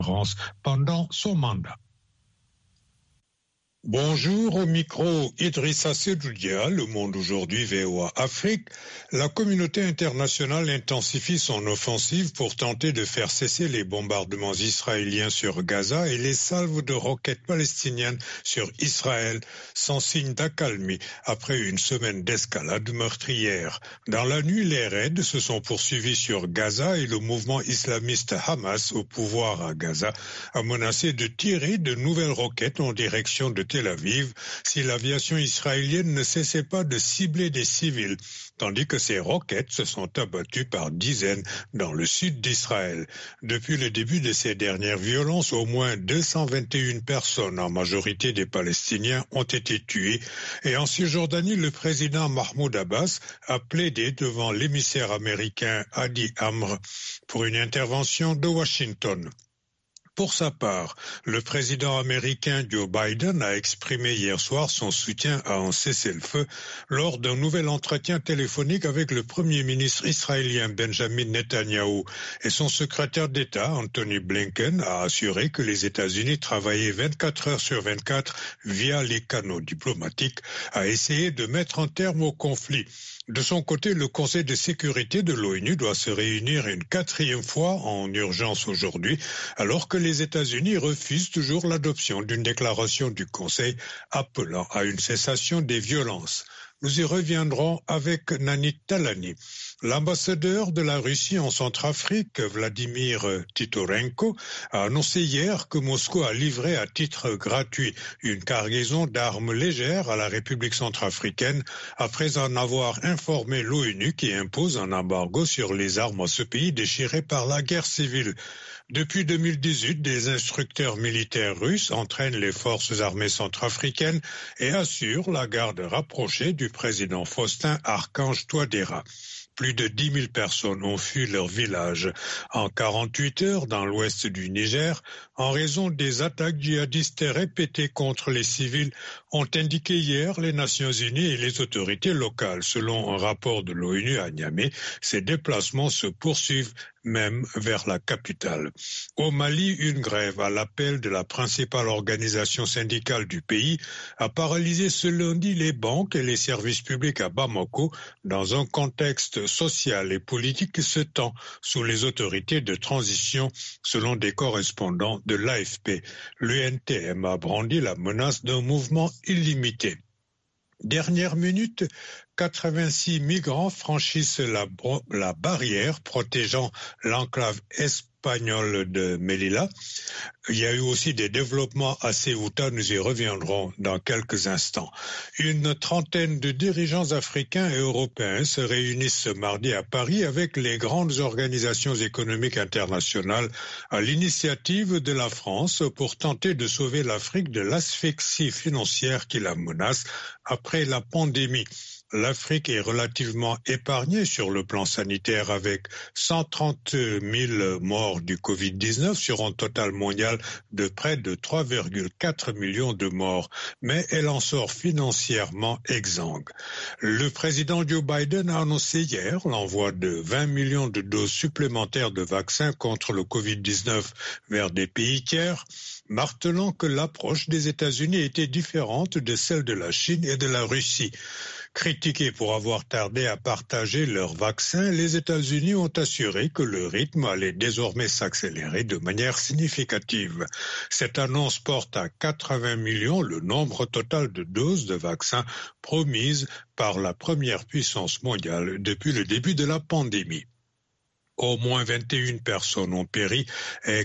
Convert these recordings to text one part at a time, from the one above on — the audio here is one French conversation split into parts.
pendant son mandat. Bonjour, au micro Idrissa Sedoudia, Le Monde aujourd'hui, VOA Afrique. La communauté internationale intensifie son offensive pour tenter de faire cesser les bombardements israéliens sur Gaza et les salves de roquettes palestiniennes sur Israël, sans signe d'accalmie après une semaine d'escalade meurtrière. Dans la nuit, les raids se sont poursuivis sur Gaza et le mouvement islamiste Hamas au pouvoir à Gaza a menacé de tirer de nouvelles roquettes en direction de Tel Aviv si l'aviation israélienne ne cessait pas de cibler des civils, tandis que ces roquettes se sont abattues par dizaines dans le sud d'Israël. Depuis le début de ces dernières violences, au moins 221 personnes, en majorité des Palestiniens, ont été tuées. Et en Cisjordanie, le président Mahmoud Abbas a plaidé devant l'émissaire américain Hadi Amr pour une intervention de Washington. Pour sa part, le président américain Joe Biden a exprimé hier soir son soutien à un cessez-le-feu lors d'un nouvel entretien téléphonique avec le premier ministre israélien Benjamin Netanyahou et son secrétaire d'État Anthony Blinken a assuré que les États-Unis travaillaient 24 heures sur 24 via les canaux diplomatiques à essayer de mettre un terme au conflit. De son côté, le Conseil de sécurité de l'ONU doit se réunir une 4e fois en urgence aujourd'hui, alors que les États-Unis refusent toujours l'adoption d'une déclaration du Conseil appelant à une cessation des violences. Nous y reviendrons avec Nanit Talani. L'ambassadeur de la Russie en Centrafrique, Vladimir Titorenko, a annoncé hier que Moscou a livré à titre gratuit une cargaison d'armes légères à la République centrafricaine après en avoir informé l'ONU qui impose un embargo sur les armes à ce pays déchiré par la guerre civile. Depuis 2018, des instructeurs militaires russes entraînent les forces armées centrafricaines et assurent la garde rapprochée du président Faustin Archange Touadéra. Plus de 10 000 personnes ont fui leur village en 48 heures dans l'ouest du Niger en raison des attaques djihadistes répétées contre les civils, ont indiqué hier les Nations Unies et les autorités locales. Selon un rapport de l'ONU à Niamey, ces déplacements se poursuivent même vers la capitale. Au Mali, une grève à l'appel de la principale organisation syndicale du pays a paralysé ce lundi les banques et les services publics à Bamako dans un contexte social et politique qui se tend sous les autorités de transition, selon des correspondants de l'AFP. L'UNTM a brandi la menace d'un mouvement illimité. Dernière minute, 86 migrants franchissent la barrière protégeant l'enclave espagnole de Melilla. Il y a eu aussi des développements à Ceuta, nous y reviendrons dans quelques instants. Une trentaine de dirigeants africains et européens se réunissent ce mardi à Paris avec les grandes organisations économiques internationales à l'initiative de la France pour tenter de sauver l'Afrique de l'asphyxie financière qui la menace après la pandémie. L'Afrique est relativement épargnée sur le plan sanitaire avec 130 000 morts du Covid-19 sur un total mondial de près de 3,4 millions de morts, mais elle en sort financièrement exsangue. Le président Joe Biden a annoncé hier l'envoi de 20 millions de doses supplémentaires de vaccins contre le Covid-19 vers des pays tiers, martelant que l'approche des États-Unis était différente de celle de la Chine et de la Russie. Critiqués pour avoir tardé à partager leurs vaccins, les États-Unis ont assuré que le rythme allait désormais s'accélérer de manière significative. Cette annonce porte à 80 millions le nombre total de doses de vaccins promises par la première puissance mondiale depuis le début de la pandémie. Au moins 21 personnes ont péri et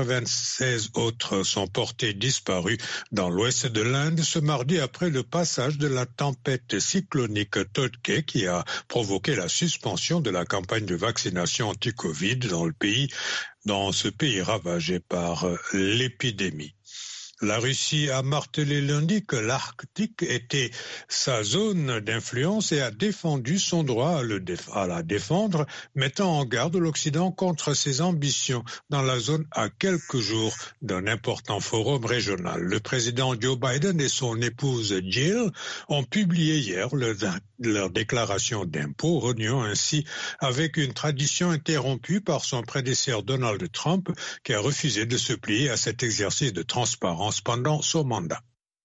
96 autres sont portées disparues dans l'ouest de l'Inde ce mardi après le passage de la tempête cyclonique Todke qui a provoqué la suspension de la campagne de vaccination anti-Covid dans ce pays ravagé par l'épidémie. La Russie a martelé lundi que l'Arctique était sa zone d'influence et a défendu son droit à la défendre, mettant en garde l'Occident contre ses ambitions dans la zone à quelques jours d'un important forum régional. Le président Joe Biden et son épouse Jill ont publié hier leur déclaration d'impôt, reniant ainsi avec une tradition interrompue par son prédécesseur Donald Trump, qui a refusé de se plier à cet exercice de transparence pendant son mandat.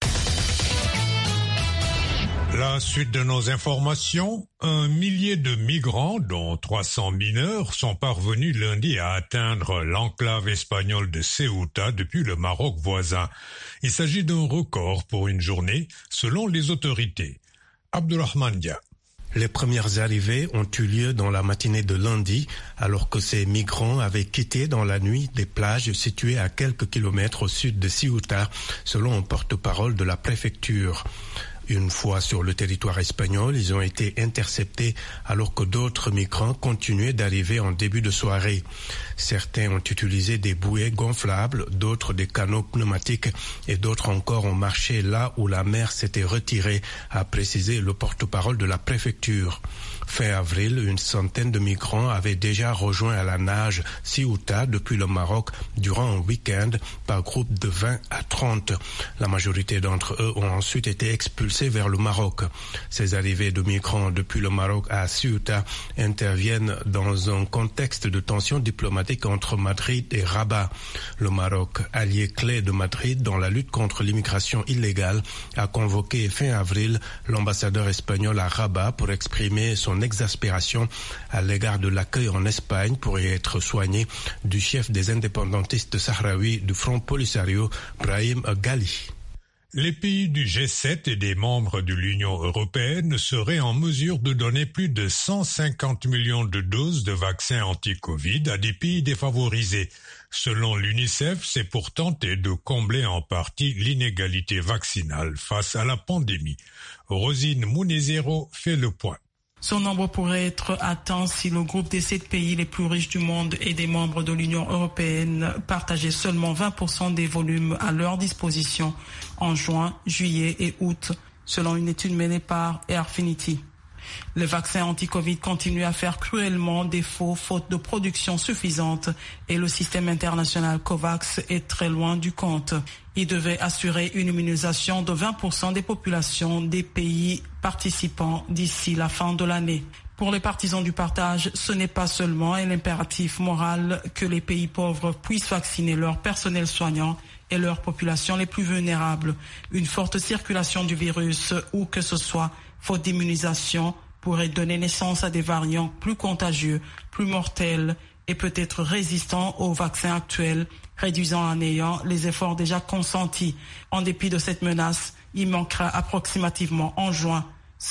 La suite de nos informations, 1 millier de migrants, dont 300 mineurs, sont parvenus lundi à atteindre l'enclave espagnole de Ceuta depuis le Maroc voisin. Il s'agit d'un record pour une journée, selon les autorités. Abdulrahman Dia. Les premières arrivées ont eu lieu dans la matinée de lundi, alors que ces migrants avaient quitté dans la nuit des plages situées à quelques kilomètres au sud de Ceuta, selon un porte-parole de la préfecture. Une fois sur le territoire espagnol, ils ont été interceptés alors que d'autres migrants continuaient d'arriver en début de soirée. Certains ont utilisé des bouées gonflables, d'autres des canots pneumatiques et d'autres encore ont marché là où la mer s'était retirée, a précisé le porte-parole de la préfecture. Fin avril, une centaine de migrants avaient déjà rejoint à la nage Ceuta depuis le Maroc durant un week-end par groupe de 20 à 30. La majorité d'entre eux ont ensuite été expulsés vers le Maroc. Ces arrivées de migrants depuis le Maroc à Ceuta interviennent dans un contexte de tensions diplomatiques entre Madrid et Rabat. Le Maroc, allié clé de Madrid dans la lutte contre l'immigration illégale, a convoqué fin avril l'ambassadeur espagnol à Rabat pour exprimer son exaspération à l'égard de l'accueil en Espagne pour y être soigné du chef des indépendantistes sahraouis du Front Polisario, Brahim Ghali. Les pays du G7 et des membres de l'Union européenne seraient en mesure de donner plus de 150 millions de doses de vaccins anti-Covid à des pays défavorisés. Selon l'UNICEF, c'est pour tenter de combler en partie l'inégalité vaccinale face à la pandémie. Rosine Munezero fait le point. Son nombre pourrait être atteint si le groupe des 7 pays les plus riches du monde et des membres de l'Union européenne partageaient seulement 20% des volumes à leur disposition en juin, juillet et août, selon une étude menée par Airfinity. Les vaccins anti-Covid continuent à faire cruellement défaut faute de production suffisante et le système international COVAX est très loin du compte. Il devait assurer une immunisation de 20% des populations des pays participants d'ici la fin de l'année. Pour les partisans du partage, ce n'est pas seulement un impératif moral que les pays pauvres puissent vacciner leur personnel soignant et leurs populations les plus vulnérables. Une forte circulation du virus, ou que ce soit faute d'immunisation, pourrait donner naissance à des variants plus contagieux, plus mortels et peut-être résistants aux vaccins actuels, réduisant en néant les efforts déjà consentis. En dépit de cette menace, il manquera approximativement en juin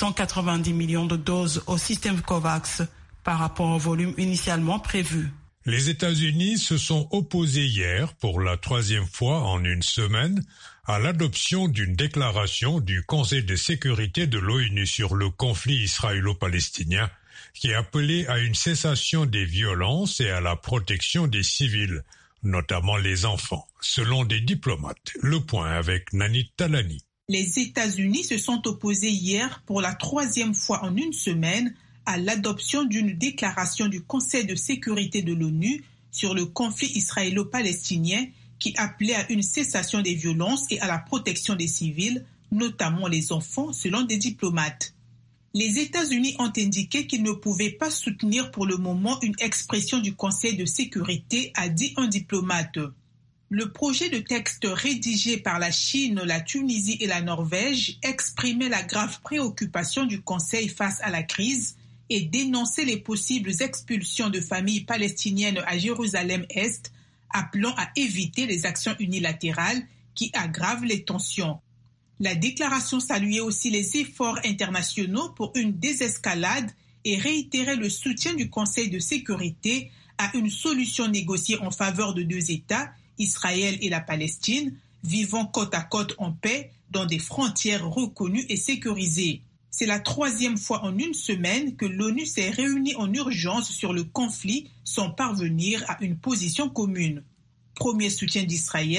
190 millions de doses au système COVAX par rapport au volume initialement prévu. Les États-Unis se sont opposés hier, pour la 3e fois en une semaine, à l'adoption d'une déclaration du Conseil de sécurité de l'ONU sur le conflit israélo-palestinien qui appelait à une cessation des violences et à la protection des civils, notamment les enfants, selon des diplomates. Le point avec Nanit Talani. Les États-Unis se sont opposés hier pour la 3e fois en une semaine à l'adoption d'une déclaration du Conseil de sécurité de l'ONU sur le conflit israélo-palestinien qui appelait à une cessation des violences et à la protection des civils, notamment les enfants, selon des diplomates. Les États-Unis ont indiqué qu'ils ne pouvaient pas soutenir pour le moment une expression du Conseil de sécurité, a dit un diplomate. Le projet de texte rédigé par la Chine, la Tunisie et la Norvège exprimait la grave préoccupation du Conseil face à la crise et dénonçait les possibles expulsions de familles palestiniennes à Jérusalem-Est, appelant à éviter les actions unilatérales qui aggravent les tensions. La déclaration saluait aussi les efforts internationaux pour une désescalade et réitérait le soutien du Conseil de sécurité à une solution négociée en faveur de 2 États, Israël et la Palestine, vivant côte à côte en paix dans des frontières reconnues et sécurisées. C'est la 3e fois en une semaine que l'ONU s'est réunie en urgence sur le conflit sans parvenir à une position commune. Premier soutien d'Israël,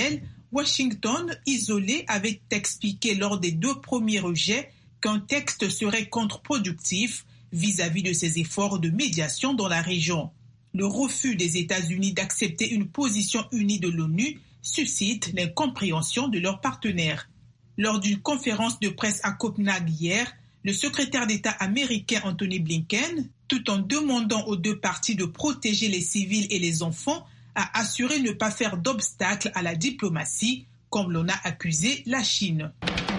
Washington, isolé, avait expliqué lors des 2 premiers rejets qu'un texte serait contre-productif vis-à-vis de ses efforts de médiation dans la région. Le refus des États-Unis d'accepter une position unie de l'ONU suscite l'incompréhension de leurs partenaires. Lors d'une conférence de presse à Copenhague hier, le secrétaire d'État américain Anthony Blinken, tout en demandant aux 2 parties de protéger les civils et les enfants, a assuré ne pas faire d'obstacle à la diplomatie, comme l'en a accusé la Chine.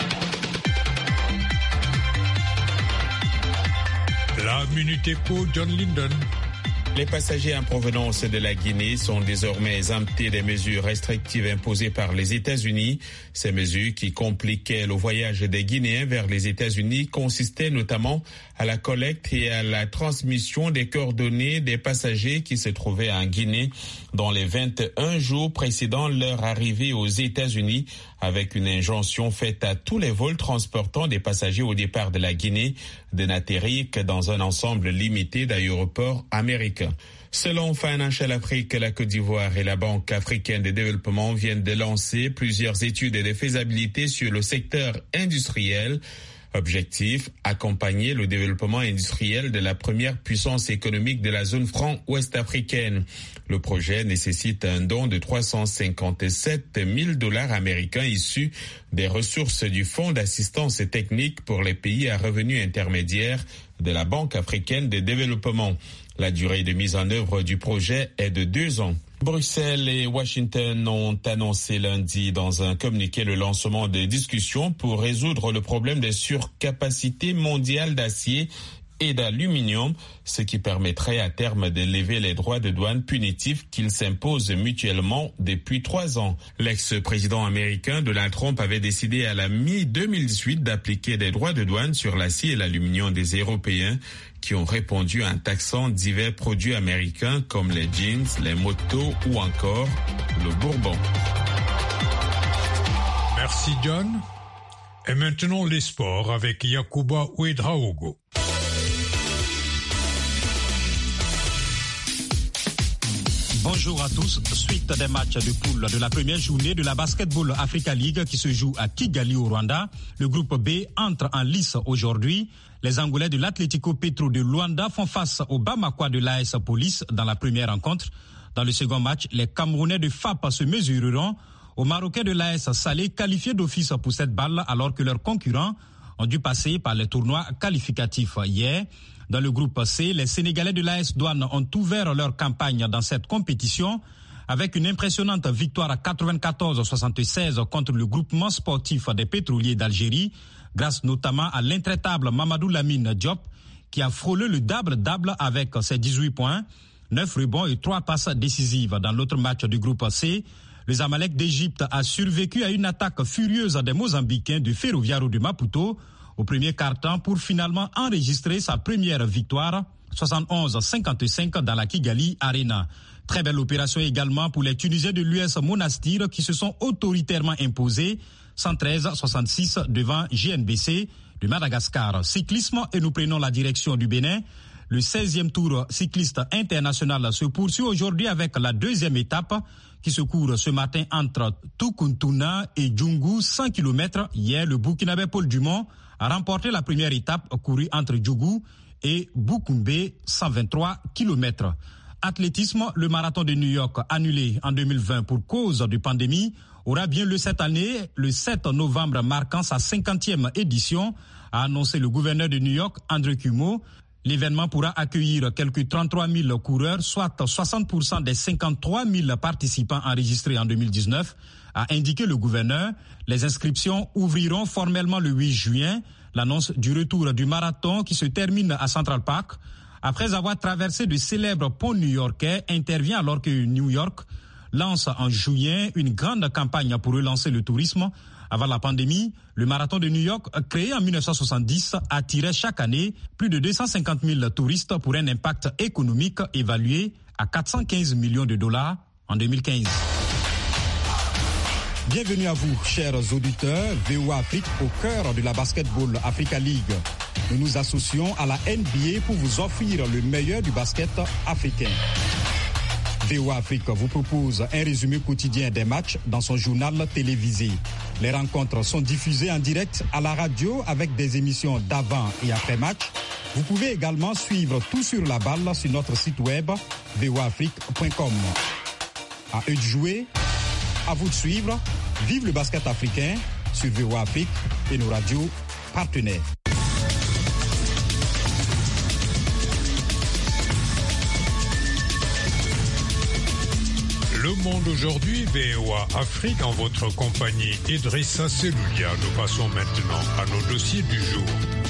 La Minute Éco, John Linden. Les passagers en provenance de la Guinée sont désormais exemptés des mesures restrictives imposées par les États-Unis. Ces mesures qui compliquaient le voyage des Guinéens vers les États-Unis consistaient notamment à la collecte et à la transmission des coordonnées des passagers qui se trouvaient en Guinée dans les 21 jours précédant leur arrivée aux États-Unis, avec une injonction faite à tous les vols transportant des passagers au départ de la Guinée de n'atterrir que dans un ensemble limité d'aéroports américains. Selon Financial Afrique, la Côte d'Ivoire et la Banque africaine de développement viennent de lancer plusieurs études de faisabilité sur le secteur industriel. Objectif, accompagner le développement industriel de la première puissance économique de la zone franc ouest-africaine. Le projet nécessite un don de $357 000 américains issus des ressources du Fonds d'assistance technique pour les pays à revenus intermédiaires de la Banque africaine de développement. La durée de mise en œuvre du projet est de 2 ans. Bruxelles et Washington ont annoncé lundi dans un communiqué le lancement des discussions pour résoudre le problème des surcapacités mondiales d'acier et d'aluminium, ce qui permettrait à terme de lever les droits de douane punitifs qu'ils s'imposent mutuellement depuis 3 ans. L'ex-président américain Donald Trump avait décidé à la mi-2018 d'appliquer des droits de douane sur l'acier et l'aluminium des Européens qui ont répondu en taxant divers produits américains comme les jeans, les motos ou encore le bourbon. Merci John. Et maintenant les sports avec Yacouba Ouedraogo. Bonjour à tous. Suite des matchs de poule de la première journée de la Basketball Africa League qui se joue à Kigali au Rwanda, le groupe B entre en lice aujourd'hui. Les Angolais de l'Atlético Petro de Luanda font face aux Bamakois de l'AS Police dans la première rencontre. Dans le second match, les Camerounais de FAP se mesureront aux Marocains de l'AS Salé qualifiés d'office pour cette balle alors que leurs concurrents ont dû passer par les tournois qualificatifs hier. Dans le groupe C, les Sénégalais de l'AS Douane ont ouvert leur campagne dans cette compétition avec une impressionnante victoire à 94-76 contre le groupement sportif des pétroliers d'Algérie, grâce notamment à l'intraitable Mamadou Lamine Diop qui a frôlé le double-double avec ses 18 points, 9 rebonds et 3 passes décisives. Dans l'autre match du groupe C, le Zamalek d'Égypte a survécu à une attaque furieuse des Mozambicains du Ferroviario de Maputo au premier quart-temps pour finalement enregistrer sa première victoire, 71-55 dans la Kigali Arena. Très belle opération également pour les Tunisiens de l'US Monastir qui se sont autoritairement imposés, 113-66 devant GNBC de Madagascar. Cyclisme et nous prenons la direction du Bénin. Le 16e tour cycliste international se poursuit aujourd'hui avec la deuxième étape qui se court ce matin entre Tukuntuna et Djougou, 100 km. Hier, le Burkinabé Paul Dumont a remporté la première étape courue entre Djougou et Boukoumbe, 123 km. Athlétisme, le marathon de New York annulé en 2020 pour cause de pandémie aura bien lieu cette année, le 7 novembre marquant sa 50e édition, a annoncé le gouverneur de New York, Andrew Cuomo. L'événement pourra accueillir quelques 33 000 coureurs, soit 60% des 53 000 participants enregistrés en 2019, a indiqué le gouverneur. Les inscriptions ouvriront formellement le 8 juin. L'annonce du retour du marathon qui se termine à Central Park, après avoir traversé de célèbres ponts new-yorkais, intervient alors que New York lance en juillet une grande campagne pour relancer le tourisme. Avant la pandémie, le marathon de New York, créé en 1970, attirait chaque année plus de 250 000 touristes pour un impact économique évalué à 415 millions de dollars en 2015. Bienvenue à vous, chers auditeurs. VOA Afrique au cœur de la Basketball Africa League. Nous nous associons à la NBA pour vous offrir le meilleur du basket africain. VOA Afrique vous propose un résumé quotidien des matchs dans son journal télévisé. Les rencontres sont diffusées en direct à la radio avec des émissions d'avant et après match. Vous pouvez également suivre Tout sur la balle sur notre site web voafrique.com. À eux de jouer, à vous de suivre. Vive le basket africain sur VOA Afrique et nos radios partenaires. Le Monde aujourd'hui, VOA Afrique, en votre compagnie Idrissa Seloulia. Nous passons maintenant à nos dossiers du jour.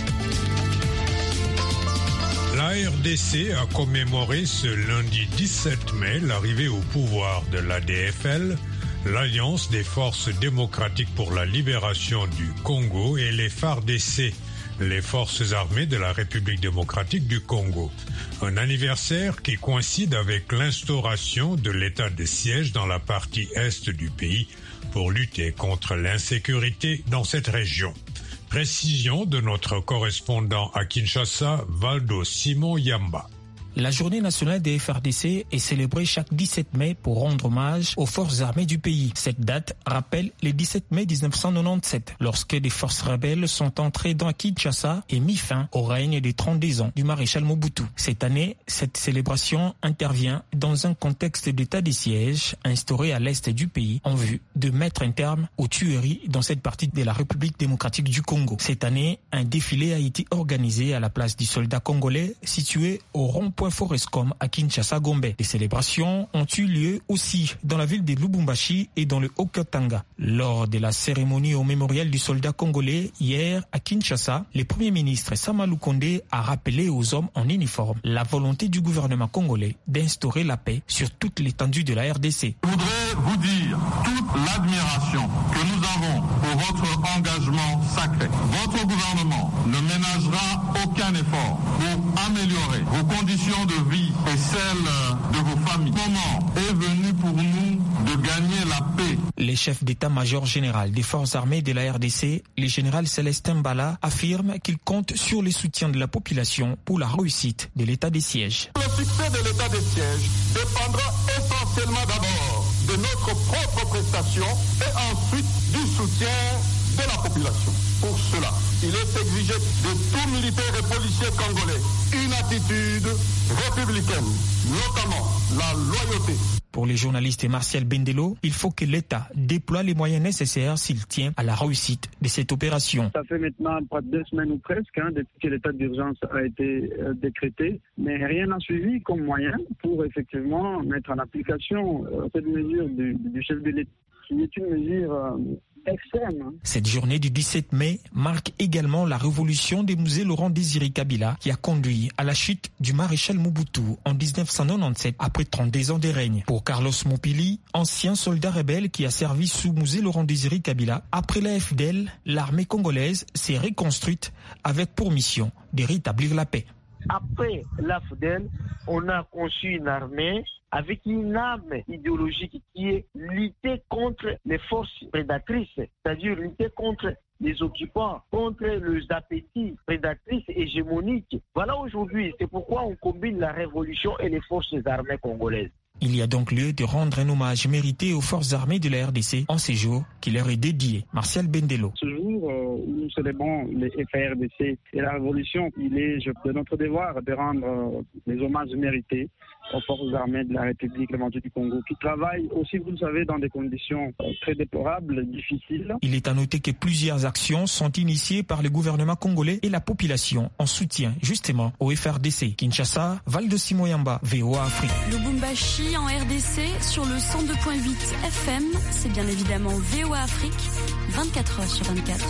La RDC a commémoré ce lundi 17 mai l'arrivée au pouvoir de l'ADFL, l'Alliance des forces démocratiques pour la libération du Congo, et les FARDC, les forces armées de la République démocratique du Congo. Un anniversaire qui coïncide avec l'instauration de l'état de siège dans la partie est du pays pour lutter contre l'insécurité dans cette région. Précision de notre correspondant à Kinshasa, Valdo Simon Yamba. La journée nationale des FARDC est célébrée chaque 17 mai pour rendre hommage aux forces armées du pays. Cette date rappelle le 17 mai 1997, lorsque des forces rebelles sont entrées dans Kinshasa et mis fin au règne des 32 ans du maréchal Mobutu. Cette année, cette célébration intervient dans un contexte d'état de siège instauré à l'est du pays en vue de mettre un terme aux tueries dans cette partie de la République démocratique du Congo. Cette année, un défilé a été organisé à la place du soldat congolais situé au rond-point Forescom à Kinshasa-Gombe. Les célébrations ont eu lieu aussi dans la ville de Lubumbashi et dans le Haut-Katanga. Lors de la cérémonie au mémorial du soldat congolais hier à Kinshasa, le Premier ministre Sama Lukonde a rappelé aux hommes en uniforme la volonté du gouvernement congolais d'instaurer la paix sur toute l'étendue de la RDC. Je voudrais vous dire toute l'admiration que nous avons pour votre engagement sacré. Votre gouvernement ne ménagera aucun effort pour améliorer vos conditions de vie et celle de vos familles. Le moment est venu pour nous de gagner la paix. Le chef d'état-major général des forces armées de la RDC, le général Célestin Mbala, affirme qu'il compte sur le soutien de la population pour la réussite de l'état de siège. Le succès de l'état de siège dépendra essentiellement d'abord de notre propre prestation et ensuite du soutien de la population. Pour cela, il est exigé de tout militaire et policier congolais une attitude républicaine, notamment la loyauté. Pour les journalistes Martial Bendelo, il faut que l'État déploie les moyens nécessaires s'il tient à la réussite de cette opération. Ça fait maintenant près de 2 semaines ou presque depuis que l'état d'urgence a été décrété, mais rien n'a suivi comme moyen pour effectivement mettre en application cette mesure du chef de l'État, qui est une mesure extrême. Cette journée du 17 mai marque également la révolution des musées Laurent Désiré Kabila qui a conduit à la chute du maréchal Mobutu en 1997 après 32 ans de règne. Pour Carlos Mopili, ancien soldat rebelle qui a servi sous musée Laurent Désiré Kabila, après la FDL, l'armée congolaise s'est reconstruite avec pour mission de rétablir la paix. Après l'AFDEL, on a conçu une armée avec une âme idéologique qui est lutter contre les forces prédatrices, c'est-à-dire lutter contre les occupants, contre les appétits prédatrices hégémoniques. Voilà aujourd'hui, c'est pourquoi on combine la révolution et les forces armées congolaises. Il y a donc lieu de rendre un hommage mérité aux forces armées de la RDC en ces jours qui leur est dédié. Martial Bendelo. Ce jour où nous célébrons les FARDC et la révolution, il est de notre devoir de rendre les hommages mérités aux forces armées de la République démocratique du Congo qui travaillent aussi, vous le savez, dans des conditions très déplorables, difficiles. Il est à noter que plusieurs actions sont initiées par le gouvernement congolais et la population en soutien justement au FARDC. Kinshasa, Valdo Simoyamba, VOA Afrique. Lubumbashi en RDC sur le 102.8 FM, c'est bien évidemment VOA Afrique, 24 heures sur 24.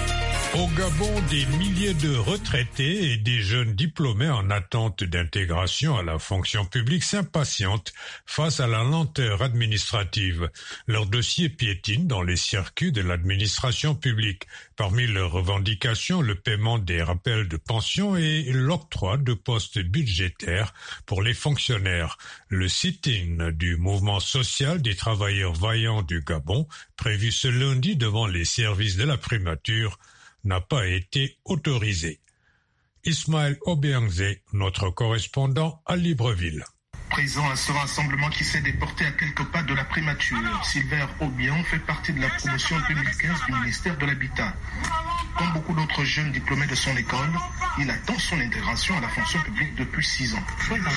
Au Gabon, des milliers de retraités et des jeunes diplômés en attente d'intégration à la fonction publique s'impatientent face à la lenteur administrative. Leur dossier piétine dans les circuits de l'administration publique. Parmi leurs revendications, le paiement des rappels de pension et l'octroi de postes budgétaires pour les fonctionnaires. Le sit-in du mouvement social des travailleurs vaillants du Gabon, prévu ce lundi devant les services de la primature, n'a pas été autorisé. Ismaël Obiangze, notre correspondant à Libreville. Présent à ce rassemblement qui s'est déporté à quelques pas de la primature, Sylvain Obian fait partie de la promotion 2015 du ministère de l'Habitat. Comme beaucoup d'autres jeunes diplômés de son école, il attend son intégration à la fonction publique depuis 6 ans.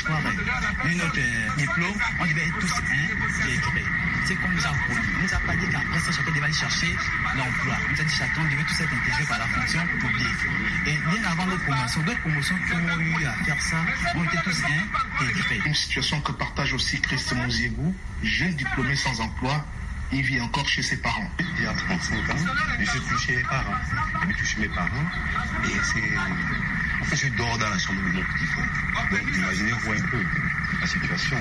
Notre diplôme, on devait être tous équipés. C'est comme nous avons produit. On nous a pas dit qu'après ça, chacun devait aller chercher l'emploi. On nous a dit chacun devait tous être intégré par la fonction publique. Et bien avant nos promotions, d'autres promotions qui ont eu à faire ça, ont été tous intégrés. Une situation que partage aussi Christ Mouziegou, jeune diplômé sans emploi. Il vit encore chez ses parents. Il y a 35 ans, je suis plus chez mes parents. Je suis chez mes parents et en fait, je dors dans la chambre de mon petit frère. Donc, imaginez-vous un peu la situation.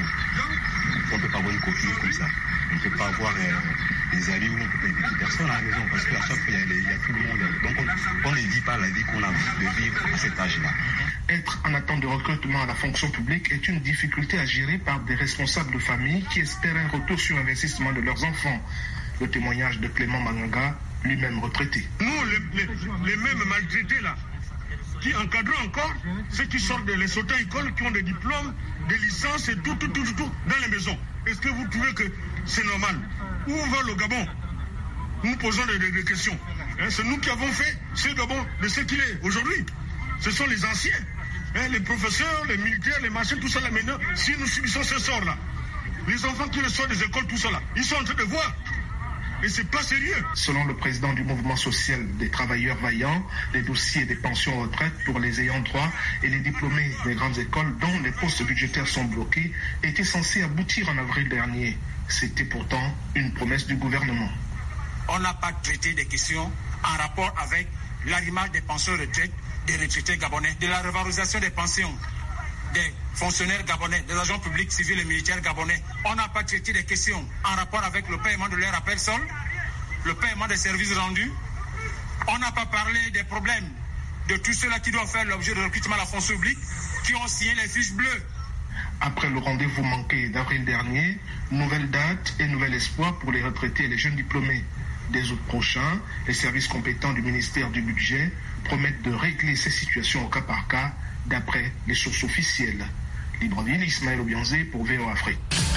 On ne peut pas avoir une copine comme ça. On ne peut pas avoir des amis où on ne peut pas inviter personne à la maison parce qu'à chaque fois, il y a tout le monde. Donc, on ne vit pas la vie qu'on a de vivre à cet âge-là. Être en attente de recrutement à la fonction publique est une difficulté à gérer par des responsables de famille qui espèrent un retour sur investissement de leurs enfants. Le témoignage de Clément Manganga, lui-même retraité. Nous, les mêmes maltraités là, qui encadrent encore ceux qui sortent de les sortants écoles, qui ont des diplômes, des licences et tout dans les maisons. Est-ce que vous trouvez que c'est normal? Où va le Gabon? Nous posons des questions. C'est nous qui avons fait ce Gabon de ce qu'il est aujourd'hui. Ce sont les anciens, les professeurs, les militaires, les machins, tout ça là maintenant. Si nous subissons ce sort-là, les enfants qui sortent des écoles, tout ça là, ils sont en train de voir. Et c'est pas sérieux. Selon le président du mouvement social des travailleurs vaillants, les dossiers des pensions retraite pour les ayants droit et les diplômés des grandes écoles dont les postes budgétaires sont bloqués étaient censés aboutir en avril dernier. C'était pourtant une promesse du gouvernement. On n'a pas traité des questions en rapport avec l'arrimage des pensions retraite des retraités gabonais, de la revalorisation des pensions des fonctionnaires gabonais, des agents publics, civils et militaires gabonais. On n'a pas traité des questions en rapport avec le paiement de leur appel sol, le paiement des services rendus. On n'a pas parlé des problèmes de tous ceux-là qui doivent faire l'objet de recrutement à la fonction publique, qui ont signé les fiches bleues. Après le rendez-vous manqué d'avril dernier, nouvelle date et nouvel espoir pour les retraités et les jeunes diplômés. Dès août prochain, les services compétents du ministère du Budget promettent de régler ces situations au cas par cas, d'après les sources officielles. Libreville, Ismaël Obianzé pour VOA Afrique.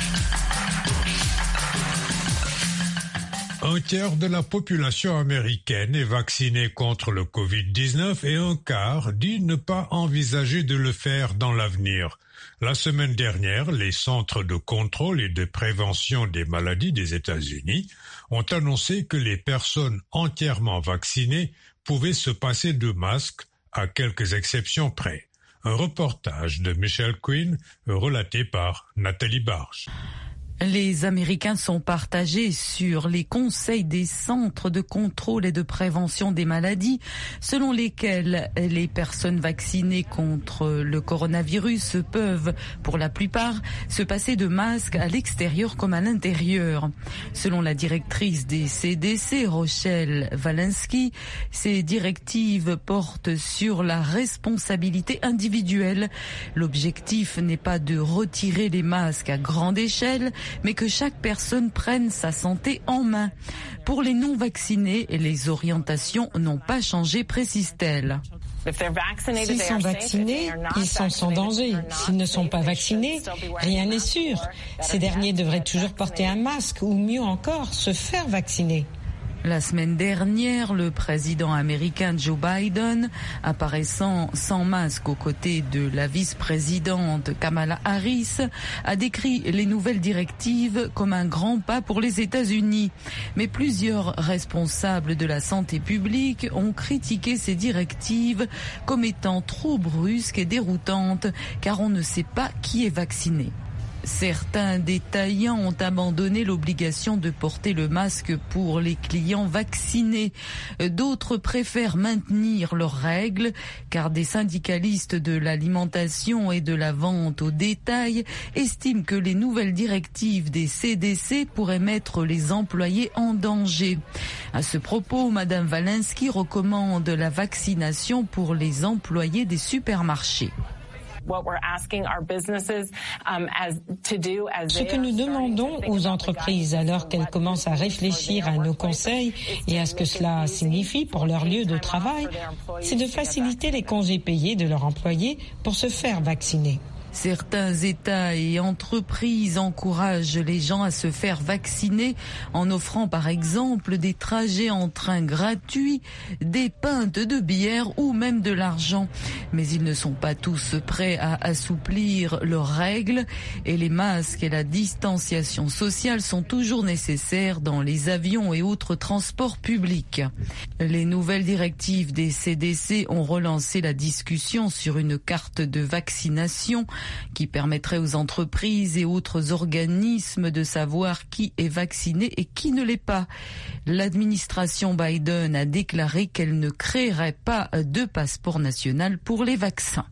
Un tiers de la population américaine est vaccinée contre le Covid-19 et un quart dit ne pas envisager de le faire dans l'avenir. La semaine dernière, les centres de contrôle et de prévention des maladies des États-Unis ont annoncé que les personnes entièrement vaccinées pouvaient se passer de masques à quelques exceptions près. Un reportage de Michelle Quinn relaté par Nathalie Barge. Les Américains sont partagés sur les conseils des centres de contrôle et de prévention des maladies, selon lesquels les personnes vaccinées contre le coronavirus peuvent, pour la plupart, se passer de masques à l'extérieur comme à l'intérieur. Selon la directrice des CDC, Rochelle Walensky, ces directives portent sur la responsabilité individuelle. L'objectif n'est pas de retirer les masques à grande échelle, mais que chaque personne prenne sa santé en main. Pour les non-vaccinés, les orientations n'ont pas changé, précise-t-elle. S'ils sont vaccinés, ils sont sans danger. S'ils ne sont pas vaccinés, rien n'est sûr. Ces derniers devraient toujours porter un masque ou mieux encore, se faire vacciner. La semaine dernière, le président américain Joe Biden, apparaissant sans masque aux côtés de la vice-présidente Kamala Harris, a décrit les nouvelles directives comme un grand pas pour les États-Unis. Mais plusieurs responsables de la santé publique ont critiqué ces directives comme étant trop brusques et déroutantes, car on ne sait pas qui est vacciné. Certains détaillants ont abandonné l'obligation de porter le masque pour les clients vaccinés. D'autres préfèrent maintenir leurs règles, car des syndicalistes de l'alimentation et de la vente au détail estiment que les nouvelles directives des CDC pourraient mettre les employés en danger. À ce propos, Madame Walensky recommande la vaccination pour les employés des supermarchés. Ce que nous demandons aux entreprises alors qu'elles commencent à réfléchir à nos conseils et à ce que cela signifie pour leur lieu de travail, c'est de faciliter les congés payés de leurs employés pour se faire vacciner. Certains États et entreprises encouragent les gens à se faire vacciner en offrant par exemple des trajets en train gratuits, des pintes de bière ou même de l'argent. Mais ils ne sont pas tous prêts à assouplir leurs règles et les masques et la distanciation sociale sont toujours nécessaires dans les avions et autres transports publics. Les nouvelles directives des CDC ont relancé la discussion sur une carte de vaccination qui permettrait aux entreprises et autres organismes de savoir qui est vacciné et qui ne l'est pas. L'administration Biden a déclaré qu'elle ne créerait pas de passeport national pour les vaccins.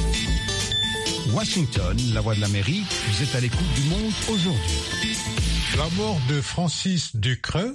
Washington, la voix de l'Amérique, vous êtes à l'écoute du monde aujourd'hui. La mort de Francis Ducreux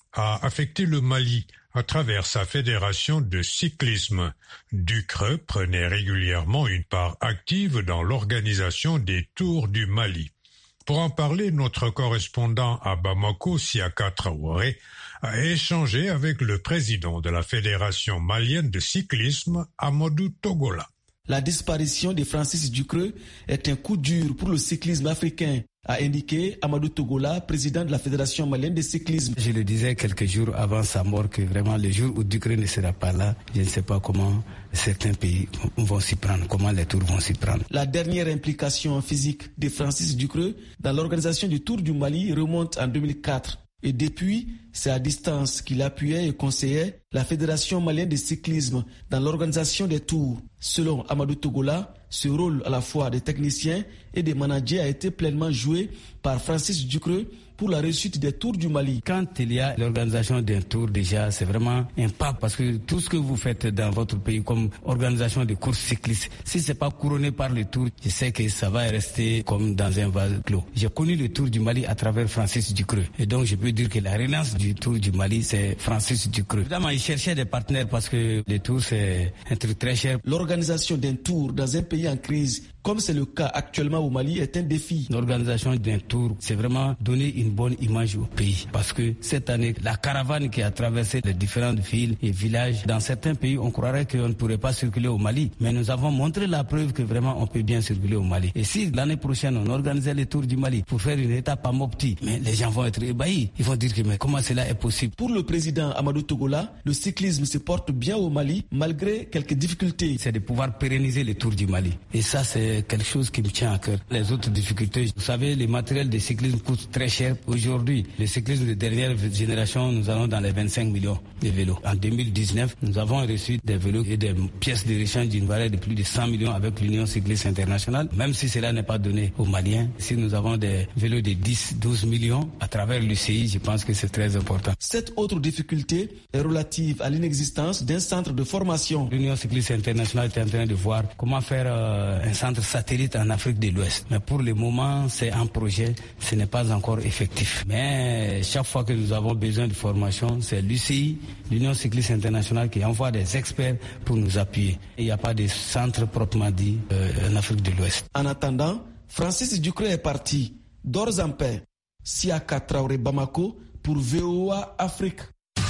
a affecté le Mali à travers sa fédération de cyclisme. Ducreux prenait régulièrement une part active dans l'organisation des Tours du Mali. Pour en parler, notre correspondant à Bamako, Siaka Traoré, a échangé avec le président de la Fédération malienne de cyclisme, Amadou Togola. La disparition de Francis Ducreux est un coup dur pour le cyclisme africain, a indiqué Amadou Togola, président de la Fédération malienne de cyclisme. Je le disais quelques jours avant sa mort que vraiment le jour où Ducreux ne sera pas là, je ne sais pas comment certains pays vont s'y prendre, comment les tours vont s'y prendre. La dernière implication physique de Francis Ducreux dans l'organisation du Tour du Mali remonte en 2004. Et depuis, c'est à distance qu'il appuyait et conseillait la Fédération malienne de cyclisme dans l'organisation des tours. Selon Amadou Togola, ce rôle à la fois de technicien et de manager a été pleinement joué par Francis Ducreux pour la réussite des Tours du Mali. Quand il y a l'organisation d'un tour, déjà, c'est vraiment un pas parce que tout ce que vous faites dans votre pays comme organisation de courses cyclistes, si c'est pas couronné par le tour, je sais que ça va rester comme dans un vase clos. J'ai connu le Tour du Mali à travers Francis Ducreux. Et donc, je peux dire que la relance du Tour du Mali, c'est Francis Ducreux. Évidemment, il cherchait des partenaires parce que le tour, c'est un truc très cher. L'organisation d'un tour dans un pays en crise, comme c'est le cas actuellement au Mali, est un défi. L'organisation d'un tour, c'est vraiment donner une bonne image au pays. Parce que cette année, la caravane qui a traversé les différentes villes et villages, dans certains pays, on croirait qu'on ne pourrait pas circuler au Mali. Mais nous avons montré la preuve que vraiment on peut bien circuler au Mali. Et si l'année prochaine, on organisait le Tour du Mali pour faire une étape à Mopti, mais les gens vont être ébahis. Ils vont dire que mais comment cela est possible? Pour le président Amadou Togola, le cyclisme se porte bien au Mali, malgré quelques difficultés. C'est de pouvoir pérenniser le Tour du Mali. Et ça, c'est quelque chose qui me tient à cœur. Les autres difficultés, vous savez, les matériels de cyclisme coûtent très cher. Aujourd'hui, le cyclisme de dernière génération, nous allons dans les 25 millions de vélos. En 2019, nous avons reçu des vélos et des pièces de rechange d'une valeur de plus de 100 millions avec l'Union cycliste internationale. Même si cela n'est pas donné aux Maliens, si nous avons des vélos de 10-12 millions à travers l'UCI, je pense que c'est très important. Cette autre difficulté est relative à l'inexistence d'un centre de formation. L'Union cycliste internationale est en train de voir comment faire un centre satellite en Afrique de l'Ouest. Mais pour le moment, c'est un projet, ce n'est pas encore effectif. Mais chaque fois que nous avons besoin de formation, c'est l'UCI, l'Union cycliste internationale, qui envoie des experts pour nous appuyer. Il n'y a pas de centre proprement dit en Afrique de l'Ouest. En attendant, Francis Ducreux est parti. D'ores en paix. Siaka Traoré Bamako pour VOA Afrique.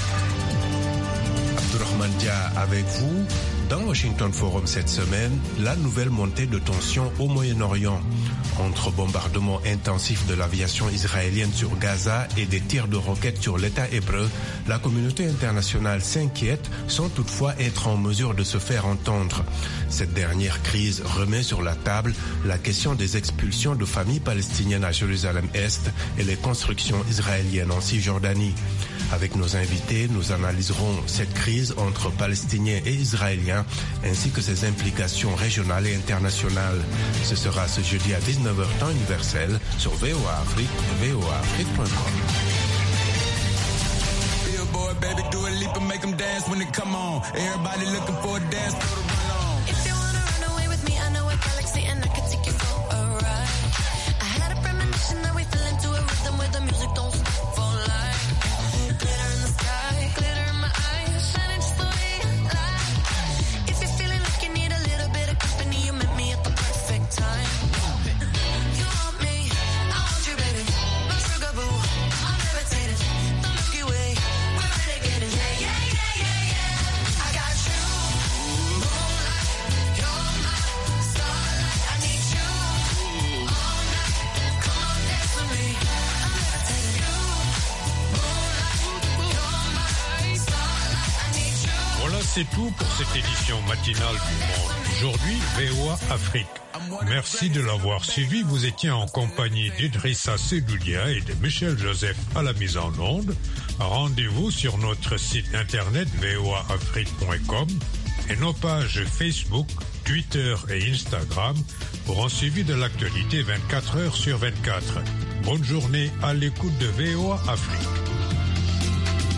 Abdourahmane Dia avec vous. Dans Washington Forum cette semaine, la nouvelle montée de tension au Moyen-Orient. Entre bombardements intensifs de l'aviation israélienne sur Gaza et des tirs de roquettes sur l'État hébreu, la communauté internationale s'inquiète sans toutefois être en mesure de se faire entendre. Cette dernière crise remet sur la table la question des expulsions de familles palestiniennes à Jérusalem-Est et les constructions israéliennes en Cisjordanie. Avec nos invités, nous analyserons cette crise entre Palestiniens et Israéliens ainsi que ses implications régionales et internationales. Ce sera ce jeudi à 19h temps universel sur VOA Afrique et voaafrique.com. c'est tout pour cette édition matinale du Monde. Aujourd'hui, VOA Afrique. Merci de l'avoir suivi. Vous étiez en compagnie d'Idrissa Sedoulia et de Michel Joseph à la mise en onde. Rendez-vous sur notre site internet voaafrique.com et nos pages Facebook, Twitter et Instagram pour un suivi de l'actualité 24 heures sur 24. Bonne journée à l'écoute de VOA Afrique.